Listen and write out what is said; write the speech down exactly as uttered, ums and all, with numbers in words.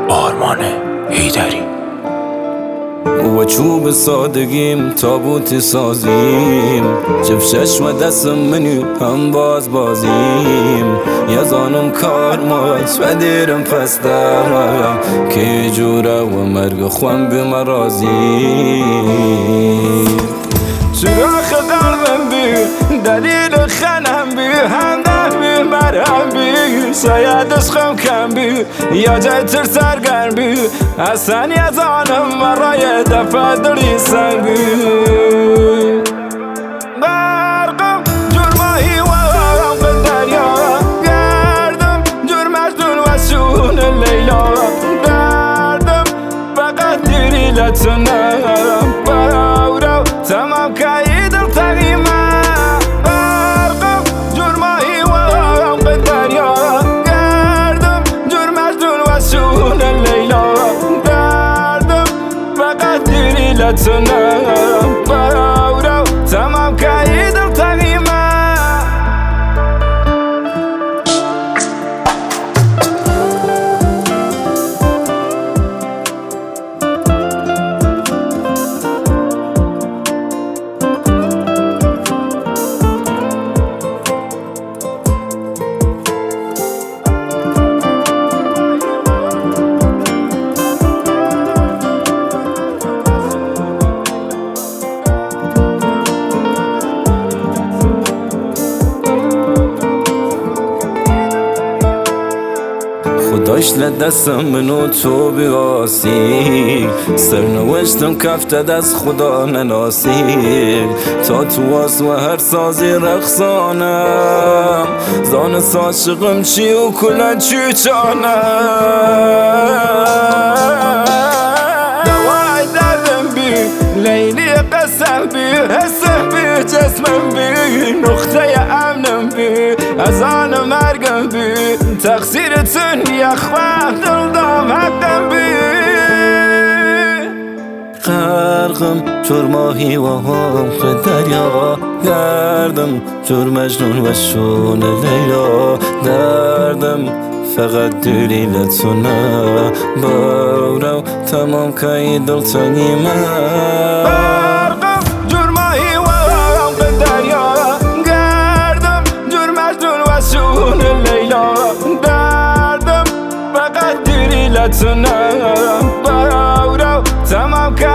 آرمان حیدری. و چوب سادگیم تابوت سازیم، جف چشم دستم منو هم باز بازیم. یزانم کار ماش و دیرم پس دارم که جوره و مرگ خوان بی مرازیم. سراخ قلبم بی دلیل خنم بی همدم بی مرهم بی شاید عشقم کم بی یا جای تر سرگرم بی اصلا یزانم برای دفع دلی سنگ بی. برقم جور ماهی و غم دریا گردم جور مجنون و شون لیلا دردم فقط دیری لطنم باورو تمام که دل تقیمه. برقم جور ماهی و غم دریا گردم جور مجنون و شون لیلا دردم فقط دیری لطنم باورو تمام که دل تقیمه. خداش لدستم منو تو بیاسی، سرنوشتم کفته دست خدا نناسی. تا تو آس و هر سازی رقصانم زان ساشقم چی و کلن چی چانم. دوای دردم بی لیلی قسم بی حسم بی جسمم بی نقطه امنم بی از آن مرگم بی تقصیرتون یخواه دلدام حقم بی. غرقم چور ماهی و حق دریا گردم چور مجنون و شون لیلا دردم فقط دلی لطنه باورو تمام که دل تنیمه. برقم جور ماهی و غم دریا گردم جور مجنون و شون لیلا دردم فقط دلی لطنه باورو تمام که